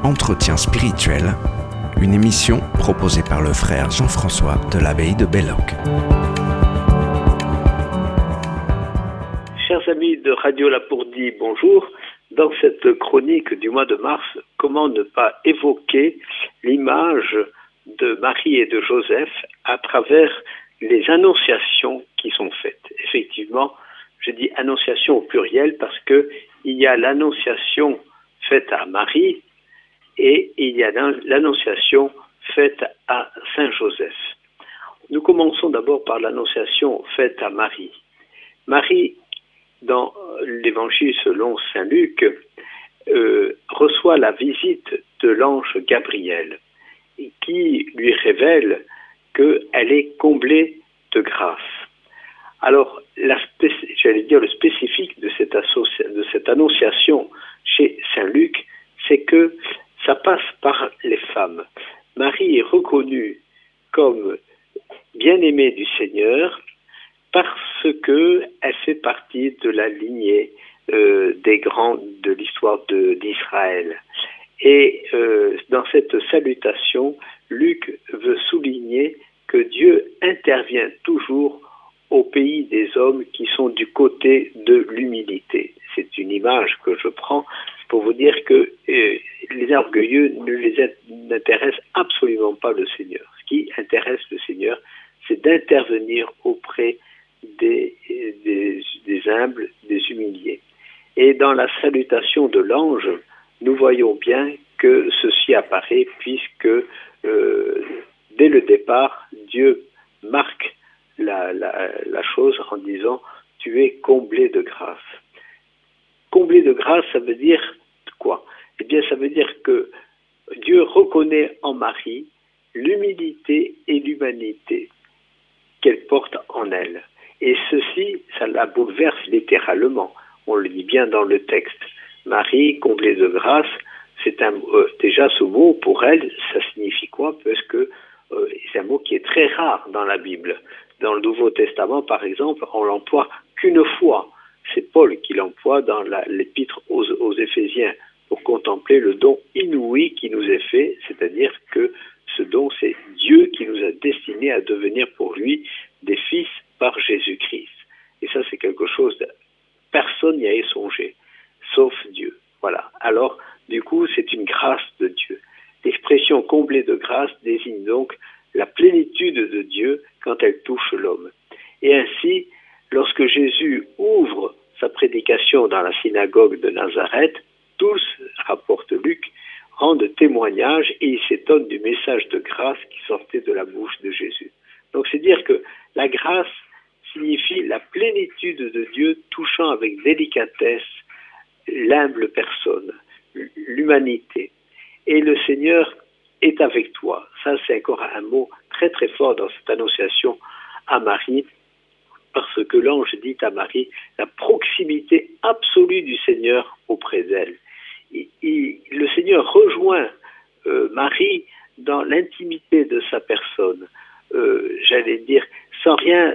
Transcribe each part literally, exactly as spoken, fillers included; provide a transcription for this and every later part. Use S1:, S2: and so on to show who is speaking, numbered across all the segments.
S1: Entretien spirituel, une émission proposée par le frère Jean-François de l'abbaye de Belloc.
S2: Chers amis de Radio Lapourdie, bonjour. Dans cette chronique du mois de mars, comment ne pas évoquer l'image de Marie et de Joseph à travers les annonciations qui sont faites. Effectivement, je dis annonciation au pluriel parce que il y a l'annonciation faite à Marie et il y a l'annonciation faite à Saint Joseph. Nous commençons d'abord par l'annonciation faite à Marie. Marie, dans l'évangile selon Saint Luc, euh, reçoit la visite de l'ange Gabriel qui lui révèle qu'elle est comblée de grâce. Alors, la spéc- j'allais dire le spécifique de cette, associa- de cette annonciation chez Saint Luc, c'est que ça passe par les femmes. Marie est reconnue comme bien-aimée du Seigneur parce qu'elle fait partie de la lignée euh, des grands de l'histoire de, d'Israël. Et euh, dans cette salutation, Luc veut souligner que Dieu intervient toujours au pays des hommes qui sont du côté de l'humilité. C'est une image que je prends pour vous dire que euh, les orgueilleux ne les n'intéressent absolument pas le Seigneur. Ce qui intéresse le Seigneur, c'est d'intervenir auprès des, des, des humbles, des humiliés. Et dans la salutation de l'ange, nous voyons bien que ceci apparaît puisque euh, dès le départ, Dieu marque la, la, la chose en disant « tu es comblé de grâce ». Comblé de grâce, ça veut dire quoi? Eh bien, ça veut dire que Dieu reconnaît en Marie l'humilité et l'humanité qu'elle porte en elle. Et ceci, ça la bouleverse littéralement. On le dit bien dans le texte. Marie, comblée de grâce, c'est un, euh, déjà ce mot, pour elle, ça signifie quoi? Parce que euh, c'est un mot qui est très rare dans la Bible. Dans le Nouveau Testament, par exemple, on l'emploie qu'une fois. C'est Paul qui l'emploie dans la, l'épître aux, aux Éphésiens pour contempler le don inouï qui nous est fait, c'est-à-dire que ce don, c'est Dieu qui nous a destinés à devenir pour lui des fils par Jésus-Christ. Et ça, c'est quelque chose de personne n'y a songé, sauf Dieu. Voilà. Alors, du coup, c'est une grâce de Dieu. L'expression comblée de grâce désigne donc la plénitude de Dieu quand elle touche l'homme. Et ainsi, lorsque Jésus ouvre sa prédication dans la synagogue de Nazareth, tous, rapporte Luc, rendent témoignage et ils s'étonnent du message de grâce qui sortait de la bouche de Jésus. Donc c'est dire que la grâce signifie la plénitude de Dieu touchant avec délicatesse l'humble personne, l'humanité. Et le Seigneur est avec toi. Ça, c'est encore un mot très très fort dans cette annonciation à Marie, parce que l'ange dit à Marie la proximité absolue du Seigneur auprès d'elle. Et, et, le Seigneur rejoint euh, Marie dans l'intimité de sa personne, euh, j'allais dire, sans rien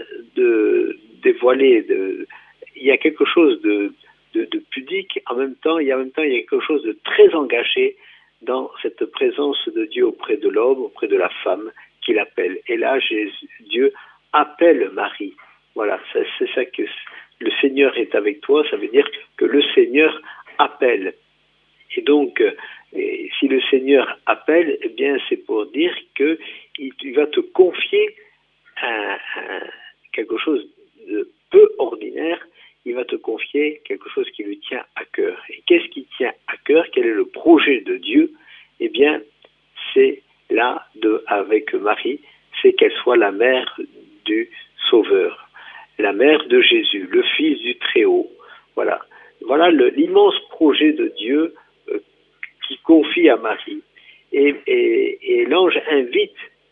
S2: de dévoiler. De, il y a quelque chose de, de, de pudique, en même temps, il y a en même temps, il y a quelque chose de très engagé dans cette présence de Dieu auprès de l'homme, auprès de la femme qu'il appelle. Et là, Jésus, Dieu appelle Marie. Voilà, c'est, c'est ça que le Seigneur est avec toi, ça veut dire que le Seigneur appelle. Et donc, et si le Seigneur appelle, eh bien, c'est pour dire qu'il il va te confier un, un, quelque chose de peu ordinaire, il va te confier quelque chose qui lui tient à cœur. Et qu'est-ce qui tient à cœur? Quel est le projet de Dieu? Eh bien, c'est là, de, avec Marie, c'est qu'elle soit la mère du Sauveur, la mère de Jésus, le Fils du Très-Haut. Voilà, voilà le, l'immense projet de Dieu euh, qui confie à Marie. Et, et, et l'ange invite,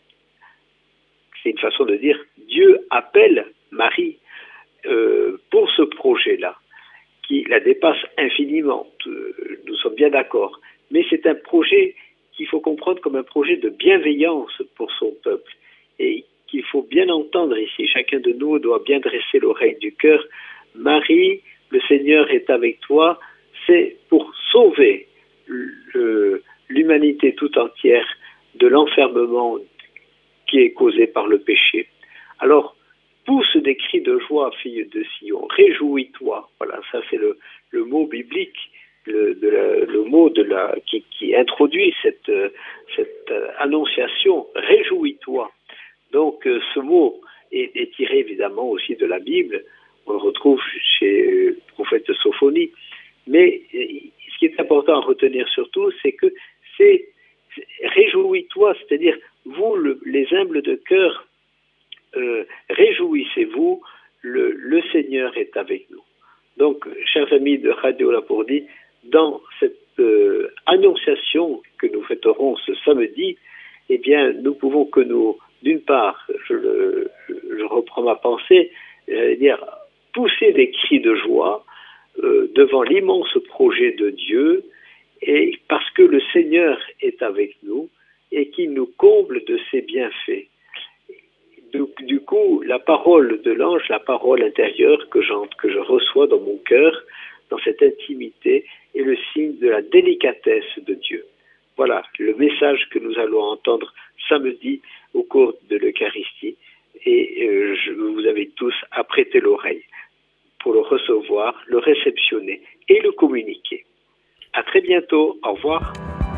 S2: c'est une façon de dire, Dieu appelle Marie euh, pour ce projet-là, qui la dépasse infiniment. Nous sommes bien d'accord. Mais c'est un projet qu'il faut comprendre comme un projet de bienveillance pour son peuple. Et qu'il faut bien entendre ici. Chacun de nous doit bien dresser l'oreille du cœur. Marie, le Seigneur est avec toi. C'est pour sauver le, l'humanité l'humanité tout entière de l'enfermement qui est causé par le péché. Alors, pousse des cris de joie, fille de Sion, réjouis-toi. Voilà, ça c'est le, le mot biblique, le, de la, le mot de la, qui, qui introduit cette, cette annonciation, réjouis-toi. Donc euh, ce mot est, est tiré évidemment aussi de la Bible, on le retrouve chez le prophète Sophonie, mais ce qui est important à retenir surtout, c'est que c'est, c'est réjouis-toi, c'est-à-dire vous le, les humbles de cœur, euh, réjouissez-vous, le, le Seigneur est avec nous. Donc, chers amis de Radio Lapourdie, dans cette euh, annonciation que nous fêterons ce samedi, eh bien, nous pouvons que nous, d'une part, je, le, je reprends ma pensée, euh, dire, pousser des cris de joie euh, devant l'immense projet de Dieu, et parce que le Seigneur est avec nous et qu'il nous comble de ses bienfaits. Du, du coup, la parole de l'ange, la parole intérieure que, que je reçois dans mon cœur, dans cette intimité, est le signe de la délicatesse de Dieu. Voilà le message que nous allons entendre samedi au cours de l'Eucharistie. Et euh, je, vous avez tous à prêter l'oreille pour le recevoir, le réceptionner et le communiquer. À très bientôt. Au revoir.